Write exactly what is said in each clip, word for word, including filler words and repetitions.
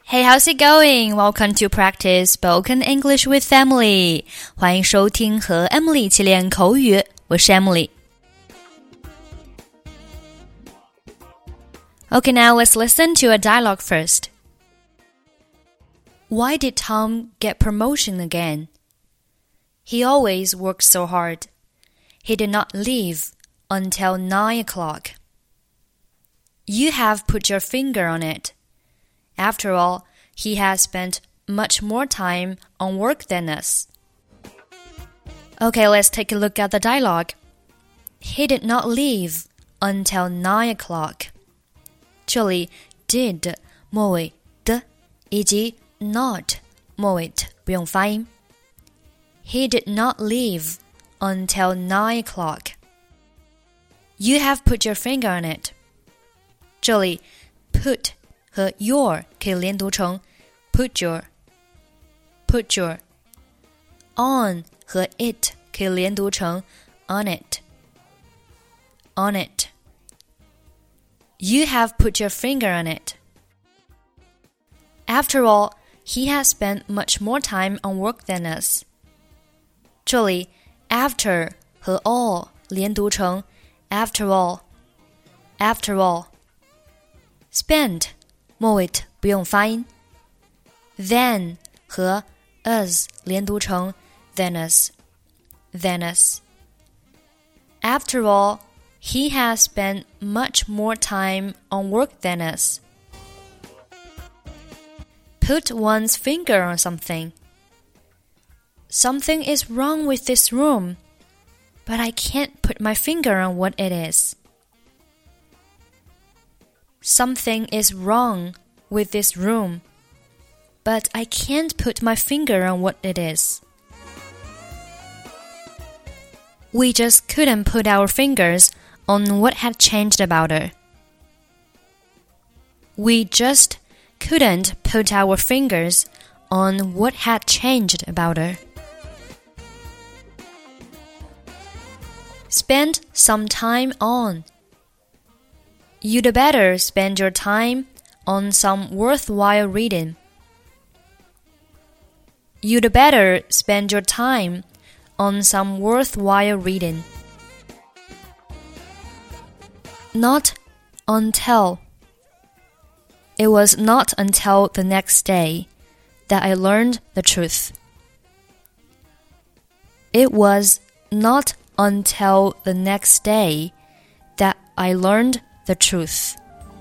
Hey, how's it going? Welcome to practice spoken English with Emily. 欢迎收听和 Emily 一起练口语，我是 Emily. Okay, now let's listen to a dialogue first. Why did Tom get promotion again? He always works so hard. He did not leave until nine o'clock. You have put your finger on it.After all, he has spent much more time on work than us. Okay, let's take a look at the dialogue. He did not leave until nine o'clock. 这里 did 末尾的以及 not 末尾的不用发音。He did not leave until nine o'clock. You have put your finger on it. 这里 put和 your 可以连读成 put your put your on 和 it 可以连读成 on it on it You have put your finger on it. After all, he has spent much more time on work than us. 这里 after 和 all 连读成 after all after all Spent末尾不用发音 Then 和 us 连读成 than us than us After all, he has spent much more time on work than us. Put one's finger on something. Something is wrong with this room, but I can't put my finger on what it is. Something is wrong with this room, but I can't put my finger on what it is. We just couldn't put our fingers on what had changed about her. We just couldn't put our fingers on what had changed about her. Spend some time on. You'd better spend your time on some worthwhile reading. You'd better spend your time on some worthwhile reading. Not until. It was not until the next day that I learned the truth. It was not until the next day that I learned the truth.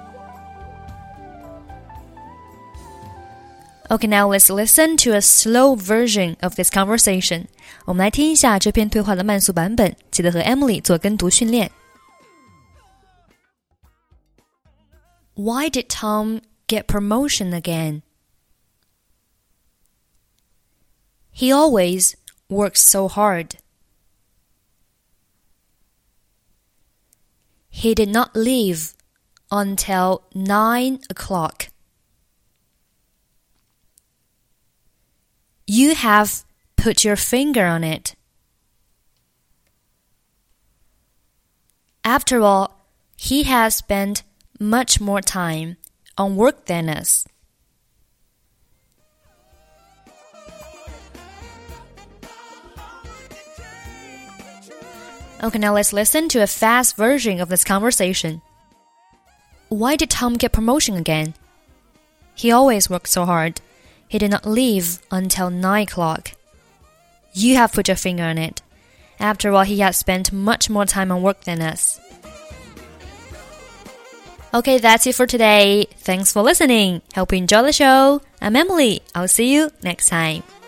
Okay, now let's listen to a slow version of this conversation. 我们来听一下这篇对话的慢速版本，记得和 Emily 做跟读训练。Why did Tom get promotion again? He always works so hard. He did not leave until nine o'clock. You have put your finger on it. After all, he has spent much more time on work than us. Okay, now let's listen to a fast version of this conversation. Why did Tom get promotion again? He always worked so hard. He did not leave until nine o'clock. You have put your finger on it. After all, he has spent much more time on work than us. Okay, that's it for today. Thanks for listening. Hope you enjoy the show. I'm Emily. I'll see you next time.